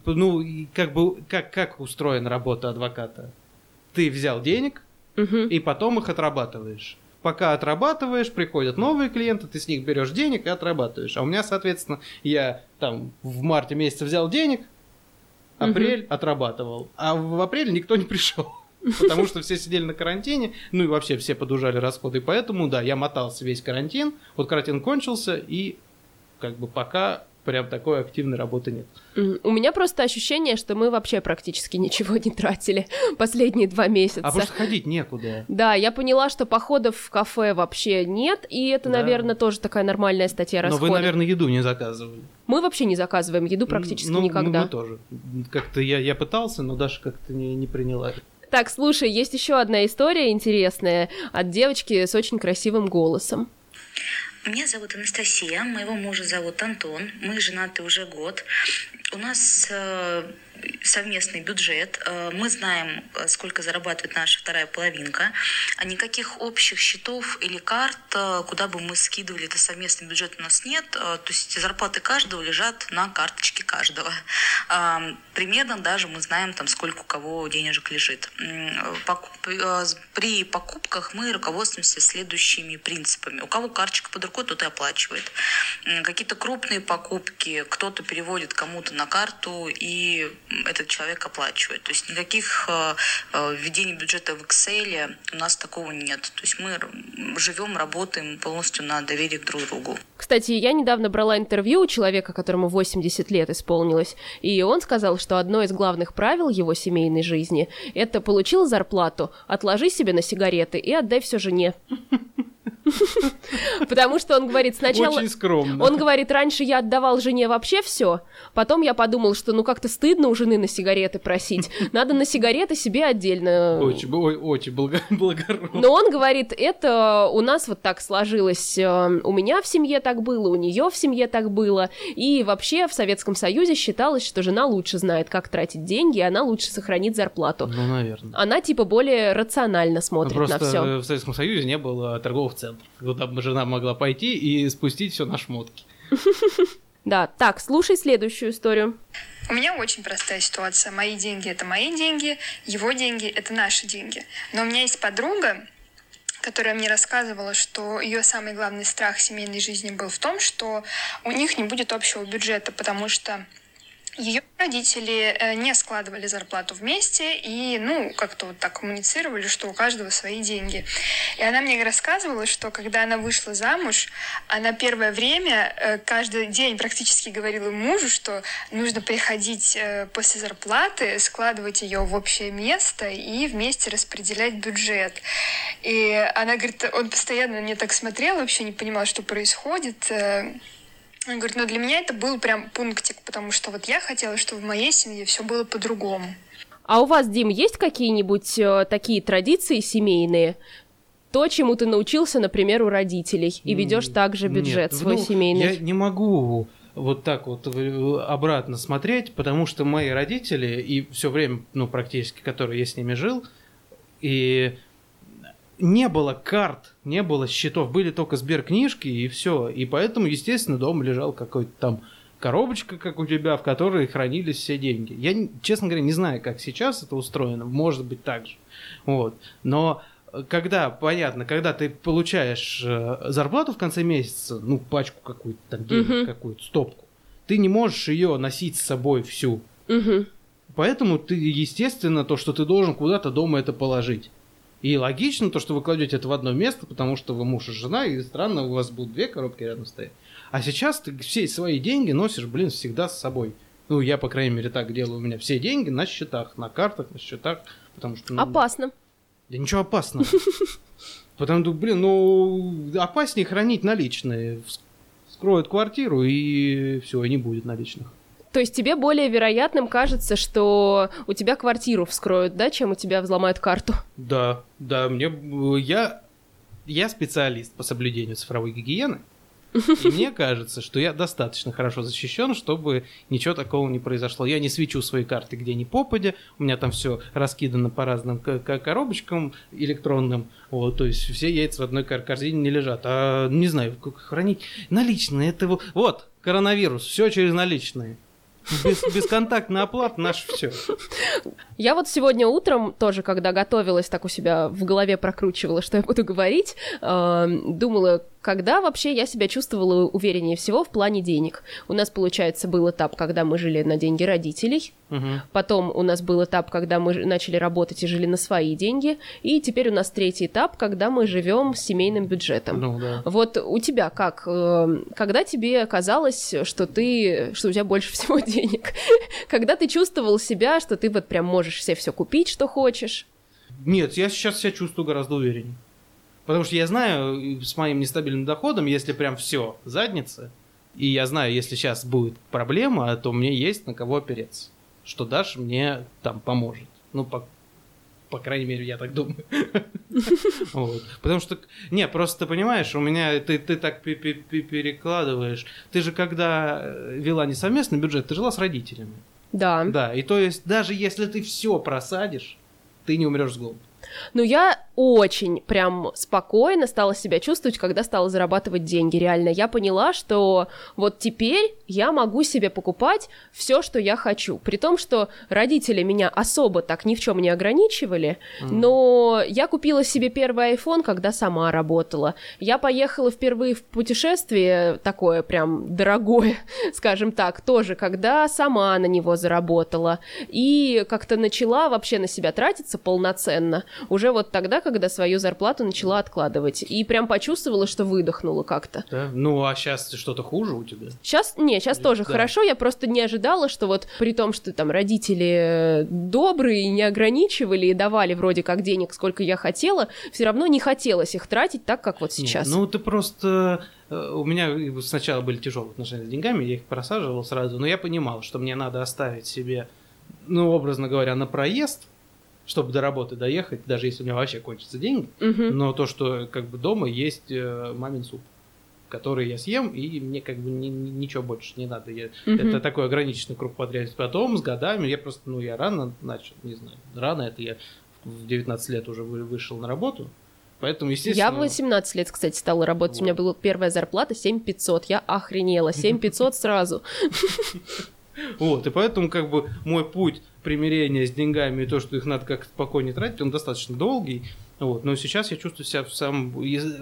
Как устроена работа адвоката? Ты взял денег, и потом их отрабатываешь. Пока отрабатываешь, приходят новые клиенты, ты с них берешь денег и отрабатываешь. А у меня, соответственно, я там в марте месяце взял денег, апрель отрабатывал, а в апреле никто не пришел, потому что все сидели на карантине, ну и вообще все подужали расходы, поэтому, да, я мотался весь карантин, вот карантин кончился, и как бы пока прям такой активной работы нет. У меня просто ощущение, что мы вообще практически ничего не тратили последние 2 месяца. А просто ходить некуда. Да, я поняла, что походов в кафе вообще нет, и это, наверное, тоже такая нормальная статья расходов. Но вы, наверное, еду не заказывали. Мы вообще не заказываем еду практически никогда. Мы тоже. Как-то я пытался, но Даша как-то не приняла. Так, слушай, есть еще одна история интересная от девочки с очень красивым голосом. Меня зовут Анастасия, моего мужа зовут Антон, мы женаты уже год. У нас совместный бюджет, мы знаем, сколько зарабатывает наша вторая половинка, а никаких общих счетов или карт, куда бы мы скидывали, это совместный бюджет у нас нет, то есть зарплаты каждого лежат на карточке каждого. Примерно даже мы знаем, там, сколько у кого денежек лежит. При покупках мы руководствуемся следующими принципами. У кого карточка под рукой, тот и оплачивает. Какие-то крупные покупки кто-то переводит кому-то на карту, и этот человек оплачивает. То есть никаких введений бюджета в Excel у нас такого нет. То есть мы живем, работаем полностью на доверии друг к другу. Кстати, я недавно брала интервью у человека, которому 80 лет исполнилось, и он сказал, что одно из главных правил его семейной жизни – это получил зарплату, отложи себе на сигареты и отдай все жене. Потому что он говорит сначала... Очень скромно. Он говорит, раньше я отдавал жене вообще все, потом я подумал, что ну как-то стыдно у жены на сигареты просить, надо на сигареты себе отдельно. Очень благородно. Но он говорит, это у нас вот так сложилось, у меня в семье так было, у нее в семье так было, и вообще в Советском Союзе считалось, что жена лучше знает, как тратить деньги, и она лучше сохранит зарплату. Ну, наверное. Она типа более рационально смотрит на все. Просто в Советском Союзе не было торговых центров, куда бы жена могла пойти и спустить все на шмотки. Да, так, слушай следующую историю. У меня очень простая ситуация. Мои деньги – это мои деньги, его деньги – это наши деньги. Но у меня есть подруга, которая мне рассказывала, что ее самый главный страх в семейной жизни был в том, что у них не будет общего бюджета, потому что ее родители не складывали зарплату вместе и, как-то вот так коммуницировали, что у каждого свои деньги. И она мне рассказывала, что когда она вышла замуж, она первое время каждый день практически говорила мужу, что нужно приходить после зарплаты, складывать ее в общее место и вместе распределять бюджет. И она говорит, он постоянно на меня так смотрел, вообще не понимал, что происходит. Он говорит, для меня это был прям пунктик, потому что вот я хотела, чтобы в моей семье все было по-другому. А у вас, Дим, есть какие-нибудь такие традиции семейные? То, чему ты научился, например, у родителей, и ведешь также бюджет свой семейный? Я не могу вот так вот обратно смотреть, потому что мои родители, и все время, практически, которое я с ними жил, и не было карт, не было счетов, были только сберкнижки и все. И поэтому, естественно, дома лежал какой-то там коробочка, как у тебя, в которой хранились все деньги. Я, честно говоря, не знаю, как сейчас это устроено, может быть так же. Вот. Но когда ты получаешь зарплату в конце месяца, пачку какую-то там денег, какую-то стопку, ты не можешь ее носить с собой всю. Поэтому ты, естественно, то, что ты должен куда-то дома это положить. И логично то, что вы кладете это в одно место, потому что вы муж и жена, и странно, у вас будут 2 коробки рядом стоять. А сейчас ты все свои деньги носишь, всегда с собой. Я, по крайней мере, так делаю. У меня все деньги на счетах, на картах, на счетах, потому что... Опасно. Да ничего опасного. Потому что, опаснее хранить наличные. Вскроют квартиру, и все, и не будет наличных. То есть тебе более вероятным кажется, что у тебя квартиру вскроют, да, чем у тебя взломают карту? Да, я специалист по соблюдению цифровой гигиены, и мне кажется, что я достаточно хорошо защищен, чтобы ничего такого не произошло. Я не свечу свои карты где ни попадя, у меня там все раскидано по разным коробочкам электронным, то есть все яйца в одной корзине не лежат. А, не знаю, как хранить наличные, это вот, коронавирус, все через наличные. Бесконтактная оплата, наше все. Я вот сегодня утром тоже, когда готовилась, так у себя в голове прокручивала, что я буду говорить, думала, когда вообще я себя чувствовала увереннее всего в плане денег. У нас, получается, был этап, когда мы жили на деньги родителей, потом у нас был этап, когда мы начали работать и жили на свои деньги, и теперь у нас 3-й этап, когда мы живем с семейным бюджетом. Да. Вот у тебя как? Когда тебе казалось, что у тебя больше всего денег? Когда ты чувствовал себя, что ты вот прям можешь себе все купить, что хочешь? Нет, я сейчас себя чувствую гораздо увереннее. Потому что я знаю, с моим нестабильным доходом, если прям все задница, и я знаю, если сейчас будет проблема, то мне есть на кого опереться. Что Даша мне там поможет. По крайней мере, я так думаю. Потому что, просто ты понимаешь, у меня, ты так перекладываешь. Ты же, когда вела не совместный бюджет, ты жила с родителями. Да. Да, и то есть, даже если ты все просадишь, ты не умрешь с голоду. Я очень прям спокойно стала себя чувствовать, когда стала зарабатывать деньги, реально. Я поняла, что вот теперь я могу себе покупать все, что я хочу. При том, что родители меня особо так ни в чем не ограничивали, но я купила себе первый iPhone, когда сама работала. Я поехала впервые в путешествие, такое прям дорогое, скажем так, тоже, когда сама на него заработала. И как-то начала вообще на себя тратиться полноценно. Уже вот тогда, когда свою зарплату начала откладывать. И прям почувствовала, что выдохнула как-то. Да? А сейчас что-то хуже у тебя? Сейчас тоже хорошо. Я просто не ожидала, что вот при том, что там родители добрые, не ограничивали и давали вроде как денег, сколько я хотела, все равно не хотелось их тратить так, как вот сейчас. Ты просто... У меня сначала были тяжелые отношения с деньгами, я их просаживал сразу, но я понимал, что мне надо оставить себе, образно говоря, на проезд, чтобы до работы доехать, даже если у меня вообще кончатся деньги, но то, что дома есть мамин суп, который я съем, и мне ничего больше не надо. Это такой ограниченный круг потребностей. Потом с годами я рано начал, не знаю, рано это я в 19 лет уже вышел на работу, поэтому, естественно... Я в 18 лет, кстати, стала работать, у меня была первая зарплата 7500, я охренела, 7500 сразу. Вот, и поэтому как бы мой путь примирения с деньгами и то, что их надо как-то спокойнее тратить, он достаточно долгий. Вот, но сейчас я чувствую себя в самом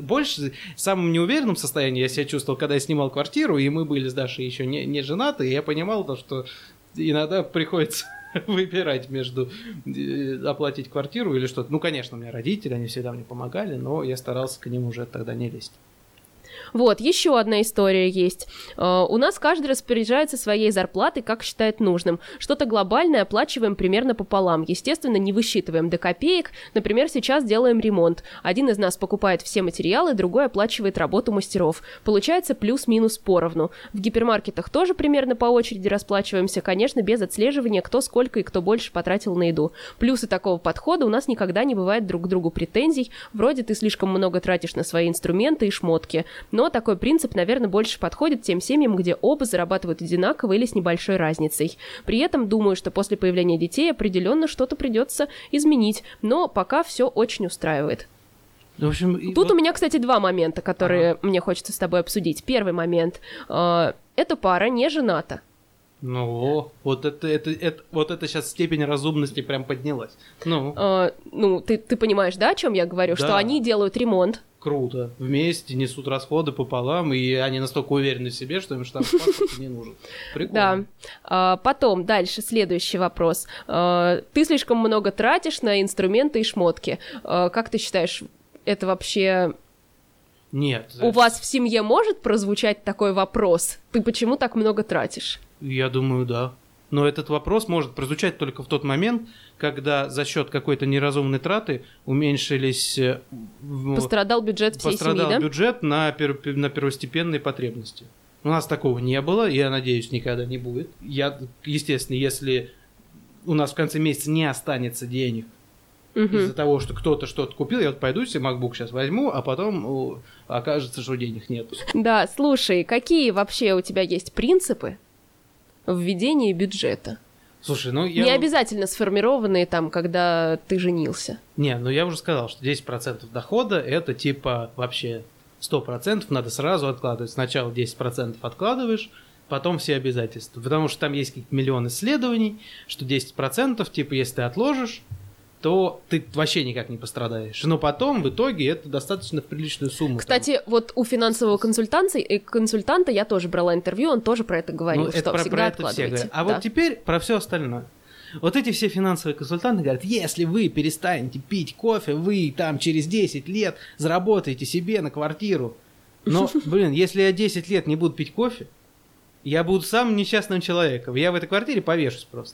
неуверенном состоянии я себя чувствовал, когда я снимал квартиру, и мы были с Дашей еще не женаты, и я понимал то, что иногда приходится выбирать между оплатить квартиру или что-то. Ну, конечно, у меня родители, они всегда мне помогали, но я старался к ним уже тогда не лезть. Вот, еще одна история есть. У нас каждый распоряжается своей зарплатой, как считает нужным. Что-то глобальное оплачиваем примерно пополам. Естественно, не высчитываем до копеек. Например, сейчас делаем ремонт. Один из нас покупает все материалы, другой оплачивает работу мастеров. Получается плюс-минус поровну. В гипермаркетах тоже примерно по очереди расплачиваемся, конечно, без отслеживания, кто сколько и кто больше потратил на еду. Плюсы такого подхода: у нас никогда не бывает друг к другу претензий, вроде ты слишком много тратишь на свои инструменты и шмотки. Но такой принцип, наверное, больше подходит тем семьям, где оба зарабатывают одинаково или с небольшой разницей. При этом думаю, что после появления детей определенно что-то придется изменить, но пока все очень устраивает. В общем, Тут у меня, кстати, два момента, которые мне хочется с тобой обсудить. Первый момент. Эта пара не жената. Ну, вот это сейчас степень разумности прям поднялась. Ну, ты понимаешь, да, о чем я говорю? Да. Что они делают ремонт. Круто. Вместе несут расходы пополам, и они настолько уверены в себе, что им штамп-паспорт не нужен. Прикольно. Да. Потом, дальше, следующий вопрос. Ты слишком много тратишь на инструменты и шмотки. Как ты считаешь, это вообще... Нет. У вас в семье может прозвучать такой вопрос? Ты почему так много тратишь? Я думаю, да. Но этот вопрос может прозвучать только в тот момент, когда за счет какой-то неразумной траты уменьшились... Пострадал бюджет всей семьи, да? Пострадал бюджет на первостепенные потребности. У нас такого не было, и я надеюсь, никогда не будет. Естественно, если у нас в конце месяца не останется денег из-за того, что кто-то что-то купил, я вот пойду себе MacBook сейчас возьму, а потом окажется, что денег нет. Да, слушай, какие вообще у тебя есть принципы в ведении бюджета? Слушай, Не обязательно сформированные там, когда ты женился. Не, я уже сказал, что 10% дохода это типа вообще 100% надо сразу откладывать. Сначала 10% откладываешь, потом все обязательства. Потому что там есть какие-то миллион исследований, что 10% типа если ты отложишь, то ты вообще никак не пострадаешь. Но потом, в итоге, это достаточно в приличную сумму. Кстати, вот у финансового консультанта я тоже брала интервью, он тоже про это говорил, что всегда откладывайте. А вот теперь про все остальное. Вот эти все финансовые консультанты говорят, если вы перестанете пить кофе, вы там через 10 лет заработаете себе на квартиру. Но, если я 10 лет не буду пить кофе, я буду самым несчастным человеком. Я в этой квартире повешусь просто.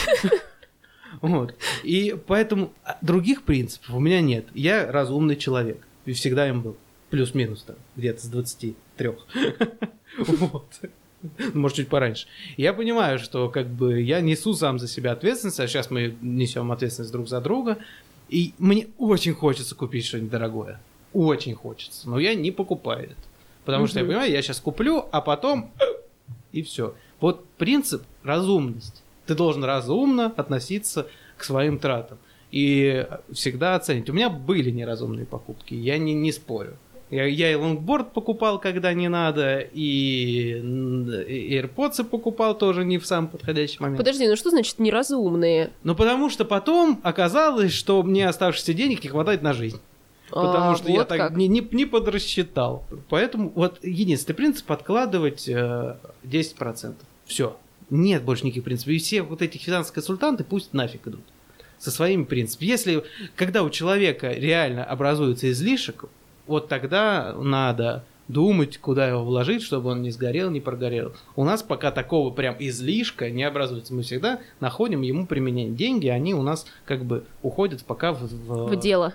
Вот. И поэтому других принципов у меня нет. Я разумный человек. И всегда им был. Плюс-минус там, где-то с 23. Вот. Может, чуть пораньше. Я понимаю, что как бы я несу сам за себя ответственность, а сейчас мы несем ответственность друг за друга. И мне очень хочется купить что-нибудь дорогое. Очень хочется. Но я не покупаю это. Потому что я понимаю, я сейчас куплю, а потом и все. Вот принцип разумности. Ты должен разумно относиться к своим тратам и всегда оценить. У меня были неразумные покупки, я не спорю. Я и лонгборд покупал, когда не надо, и AirPods покупал тоже не в самый подходящий момент. Подожди, что значит неразумные? Потому что потом оказалось, что мне оставшихся денег не хватает на жизнь. Потому что вот я так не подрасчитал. Поэтому вот единственный принцип — откладывать 10%. Все. Нет больше никаких принципов. И все вот эти финансовые консультанты пусть нафиг идут со своими принципами. Когда у человека реально образуется излишек, вот тогда надо думать, куда его вложить, чтобы он не сгорел, не прогорел. У нас пока такого прям излишка не образуется. Мы всегда находим ему применение. Деньги, они у нас как бы уходят пока в дело.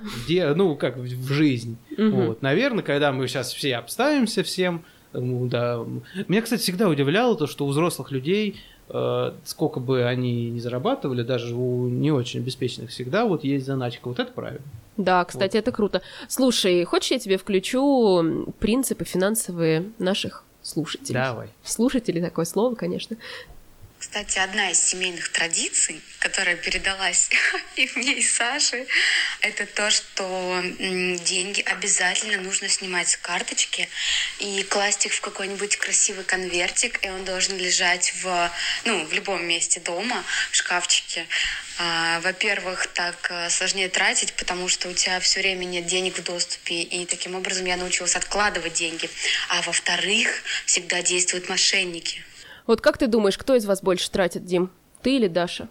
В жизнь. Вот. Наверное, когда мы сейчас все обставимся всем, да. Меня, кстати, всегда удивляло то, что у взрослых людей, сколько бы они ни зарабатывали, даже у не очень обеспеченных, всегда вот есть заначка. Вот это правильно. Да, кстати, это круто. Слушай, хочешь, я тебе включу принципы финансовые наших слушателей? Давай. Слушатели — такое слово, конечно. Кстати, одна из семейных традиций, которая передалась и мне, и Саше, это то, что деньги обязательно нужно снимать с карточки и класть их в какой-нибудь красивый конвертик, и он должен лежать в любом месте дома, в шкафчике. Во-первых, так сложнее тратить, потому что у тебя все время нет денег в доступе, и таким образом я научилась откладывать деньги. А во-вторых, всегда действуют мошенники. Вот как ты думаешь, кто из вас больше тратит, Дим? Ты или Даша?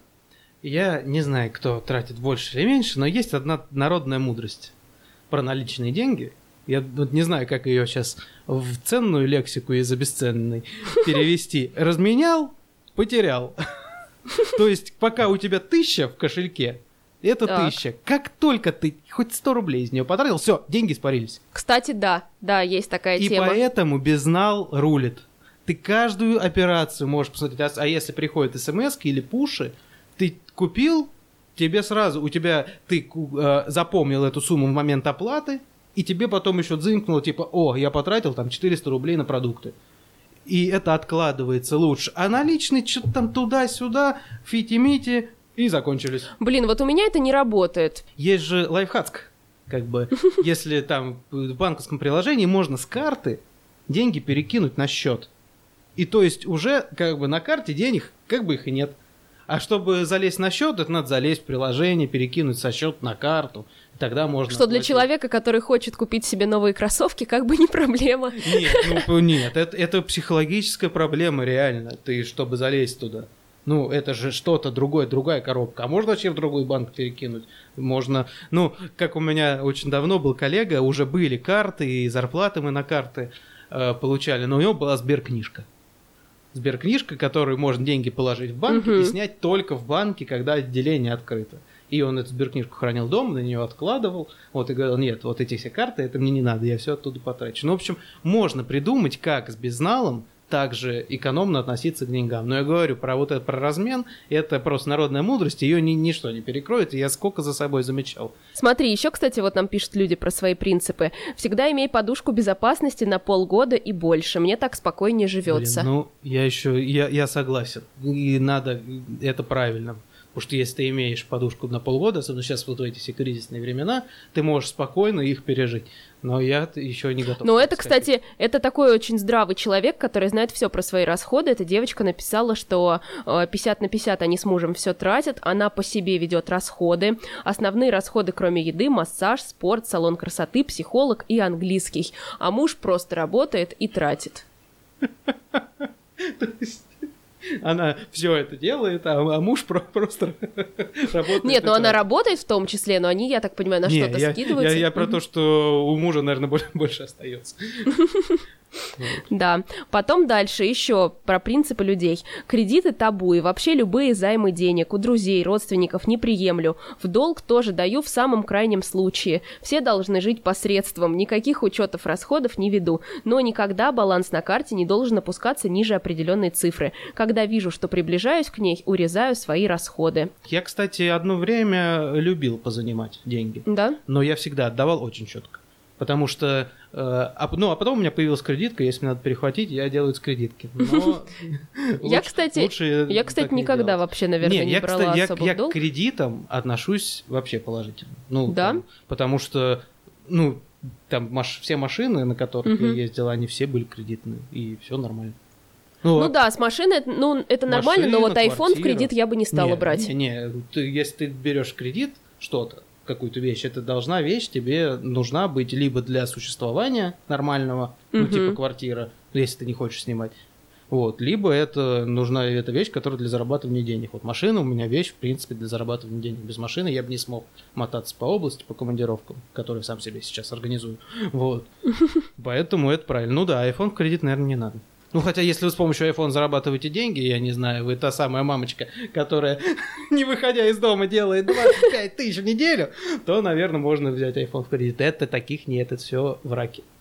Я не знаю, кто тратит больше или меньше, но есть одна народная мудрость про наличные деньги. Я вот не знаю, как ее сейчас в ценную лексику из обесцененной перевести. Разменял, потерял. То есть, пока у тебя 1000 в кошельке, это 1000. Как только ты хоть 100 рублей из нее потратил, все, деньги испарились. Кстати, да, есть такая тема. И поэтому безнал рулит. Ты каждую операцию можешь посмотреть. А если приходят смс-ки или пуши, ты купил, тебе сразу, ты запомнил эту сумму в момент оплаты, и тебе потом еще дзынькнуло, типа, я потратил там 400 рублей на продукты. И это откладывается лучше. А наличные что-то там туда-сюда, фити-мити, и закончились. Блин, вот у меня это не работает. Есть же лайфхак, если там в банковском приложении можно с карты деньги перекинуть на счет. И то есть уже на карте денег их и нет. А чтобы залезть на счет, это надо залезть в приложение, перекинуть со счета на карту. Тогда можно... Что для человека, который хочет купить себе новые кроссовки, не проблема. Нет, это психологическая проблема реально. Ты, чтобы залезть туда. Это же что-то другая коробка. А можно вообще в другой банк перекинуть? Можно. Как у меня очень давно был коллега, уже были карты, и зарплаты мы на карты получали, но у него была сберкнижка. Сберкнижка, которую можно деньги положить в банке и снять только в банке, когда отделение открыто. И он эту сберкнижку хранил дома, на нее откладывал, и говорил, нет, вот эти все карты, это мне не надо, я все оттуда потрачу. В общем, можно придумать, как с безналом также экономно относиться к деньгам. Но я говорю про размен, это просто народная мудрость, ее ничто не перекроет, и я сколько за собой замечал. Смотри, еще, кстати, нам пишут люди про свои принципы. Всегда имей подушку безопасности на полгода и больше, мне так спокойнее живется. Я согласен, и надо, это правильно. Потому что если ты имеешь подушку на полгода, особенно сейчас в эти все кризисные времена, ты можешь спокойно их пережить. Но я еще не готов. Но это, кстати, это такой очень здравый человек, который знает все про свои расходы. Эта девочка написала, что 50/50 они с мужем все тратят, она по себе ведет расходы. Основные расходы, кроме еды, массаж, спорт, салон красоты, психолог и английский. А муж просто работает и тратит. То есть... Она все это делает, а муж просто работает. Нет, она работает в том числе, но они, я так понимаю, на что-то скидываются. Я про то, что у мужа, наверное, больше остается. Да. Потом дальше еще про принципы людей. Кредиты табу, и вообще любые займы денег у друзей, родственников не приемлю. В долг тоже даю в самом крайнем случае. Все должны жить посредством, никаких учетов расходов не веду. Но никогда баланс на карте не должен опускаться ниже определенной цифры. Когда вижу, что приближаюсь к ней, урезаю свои расходы. Я, кстати, одно время любил позанимать деньги. Да? Но я всегда отдавал очень четко. Потому что... А потом у меня появилась кредитка, если мне надо перехватить, я делаю с кредитки. Но я, кстати, никогда вообще, наверное, не брала особо в долг. Я к кредитам отношусь вообще положительно. Да? Потому что, там все машины, на которых я ездил, они все были кредитные, и все нормально. Да, с машиной, это нормально, но вот iPhone в кредит я бы не стала брать. Если ты берешь кредит, что-то, какую-то вещь, это должна вещь тебе нужна быть либо для существования нормального, типа квартира, если ты не хочешь снимать, либо это нужна эта вещь, которая для зарабатывания денег. Машина у меня вещь, в принципе, для зарабатывания денег. Без машины я бы не смог мотаться по области, по командировкам, которые сам себе сейчас организую. Поэтому это правильно. iPhone в кредит, наверное, не надо. Хотя, если вы с помощью iPhone зарабатываете деньги, я не знаю, вы та самая мамочка, которая, не выходя из дома, делает 25 тысяч в неделю, то, наверное, можно взять iPhone в кредит. Это таких нет, это все враки.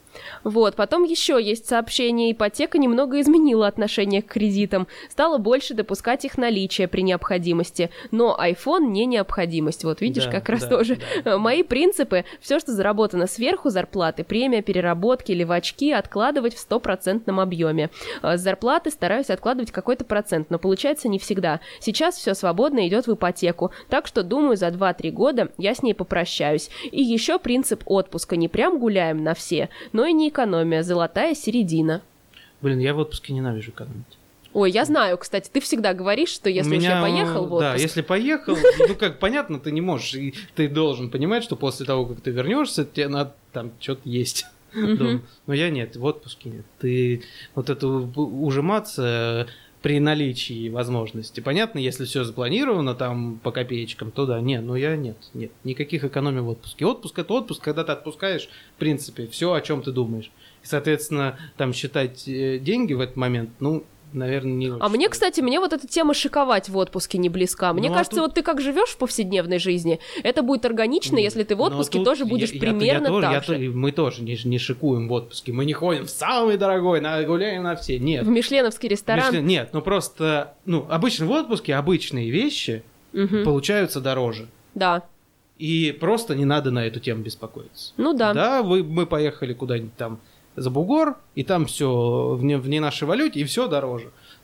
Вот, потом еще есть сообщение, ипотека немного изменила отношение к кредитам, стала больше допускать их наличие при необходимости, но iPhone не необходимость, вот видишь, Да, как раз да, тоже. да. Мои принципы, все, что заработано сверху зарплаты, премия, переработки или в очки, откладывать в 100% объеме. С зарплаты стараюсь откладывать какой-то процент, но получается не всегда. Сейчас все свободно идет в ипотеку, так что думаю, за 2-3 года я с ней попрощаюсь. И еще принцип отпуска, не прям гуляем на все, но и не экономия, золотая середина. Блин, я в отпуске ненавижу экономить. Ой, я знаю, кстати, ты всегда говоришь, что если уж я поехал в отпуск... Да, если поехал, ну как, понятно, ты не можешь, и ты должен понимать, что после того, как ты вернешься, тебе надо там что-то есть дома. Но я нет, в отпуске нет. Ты вот это ужиматься при наличии возможности. Понятно, если все запланировано там по копеечкам, то да, но я нет, никаких экономий в отпуске. Отпуск — это отпуск, когда ты отпускаешь, в принципе, все, о чем ты думаешь. И, соответственно, там считать деньги в этот момент, наверное, не очень. А мне, кстати, вот эта тема шиковать в отпуске не близка. Мне кажется, вот ты как живешь в повседневной жизни, это будет органично, если ты в отпуске тоже будешь примерно так же. Мы тоже не шикуем в отпуске, мы не ходим в самый дорогой, гуляем на все, нет. В мишленовский ресторан. Нет, просто, обычно в отпуске обычные вещи получаются дороже. Да. И просто не надо на эту тему беспокоиться. Ну да. Да, мы поехали куда-нибудь там за бугор, и там все в не нашей валюте, и все дороже.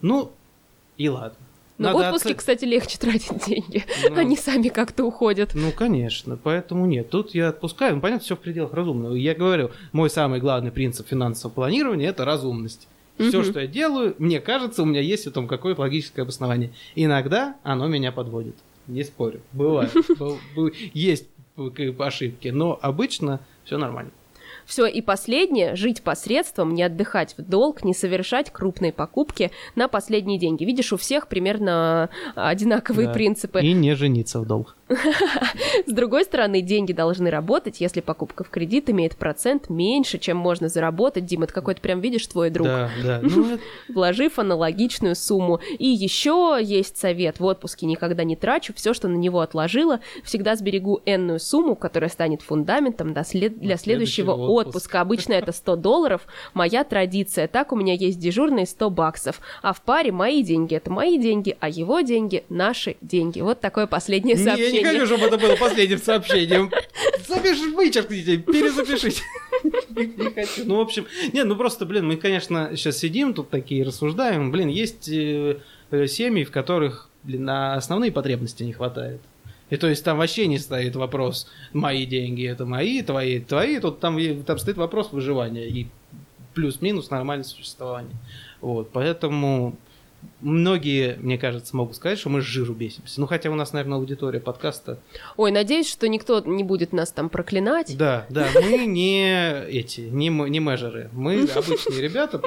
И ладно. Но в отпуске, кстати, легче тратить деньги. Они сами как-то уходят. Конечно, поэтому нет. Тут я отпускаю. Понятно, все в пределах разумного. Я говорю, мой самый главный принцип финансового планирования – это разумность. Все, что я делаю, мне кажется, у меня есть в этом какое-то логическое обоснование. Иногда оно меня подводит. Не спорю. Бывает. Есть ошибки, но обычно все нормально. Все, и последнее, жить посредством, не отдыхать в долг, не совершать крупные покупки на последние деньги. Видишь, у всех примерно одинаковые принципы. И не жениться в долг. С другой стороны, деньги должны работать, если покупка в кредит имеет процент меньше, чем можно заработать. Дим, это какой-то прям, видишь, твой друг. Да. Вложив аналогичную сумму. И еще есть совет. В отпуске никогда не трачу. Все, что на него отложила, всегда сберегу энную сумму, которая станет фундаментом для следующего отпуска. Обычно это $100. Моя традиция. Так у меня есть дежурные $100. А в паре мои деньги — это мои деньги, а его деньги — наши деньги. Вот такое последнее сообщение. Я не хочу, чтобы это было последним сообщением. Вычеркните, перезапишите. Не хочу. В общем, просто, мы, конечно, сейчас сидим тут такие, рассуждаем. Есть семьи, в которых, на основные потребности не хватает. И то есть там вообще не стоит вопрос, мои деньги это мои, твои, тут там стоит вопрос выживания и плюс-минус нормальное существование. Вот, поэтому многие, мне кажется, могут сказать, что мы с жиру бесимся. Хотя у нас, наверное, аудитория подкаста. Ой, надеюсь, что никто не будет нас там проклинать. Да, мы не мэжеры. Мы обычные ребята,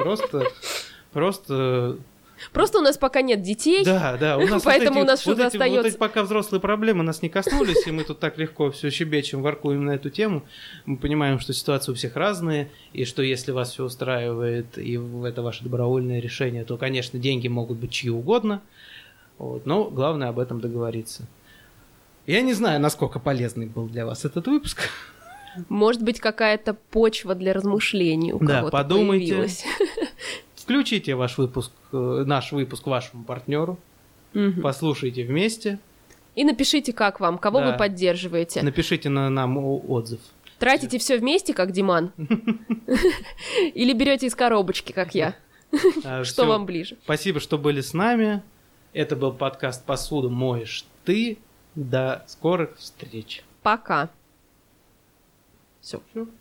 Просто у нас пока нет детей. Да, у нас поэтому у нас что-то остается. Вот эти пока взрослые проблемы нас не коснулись, и мы тут так легко все щебечем, воркуем на эту тему. Мы понимаем, что ситуации у всех разные, и что если вас все устраивает, и это ваше добровольное решение, то, конечно, деньги могут быть чьи угодно, но главное об этом договориться. Я не знаю, насколько полезный был для вас этот выпуск. Может быть, какая-то почва для размышлений у кого-то подумайте. Появилась. Включите наш выпуск вашему партнеру, послушайте вместе. И напишите, как вам, кого вы поддерживаете. Напишите нам отзыв. Тратите все вместе, как Диман? Или берете из коробочки, как я? Что вам ближе? Спасибо, что были с нами. Это был подкаст «Посуду моешь ты». До скорых встреч. Пока. Все.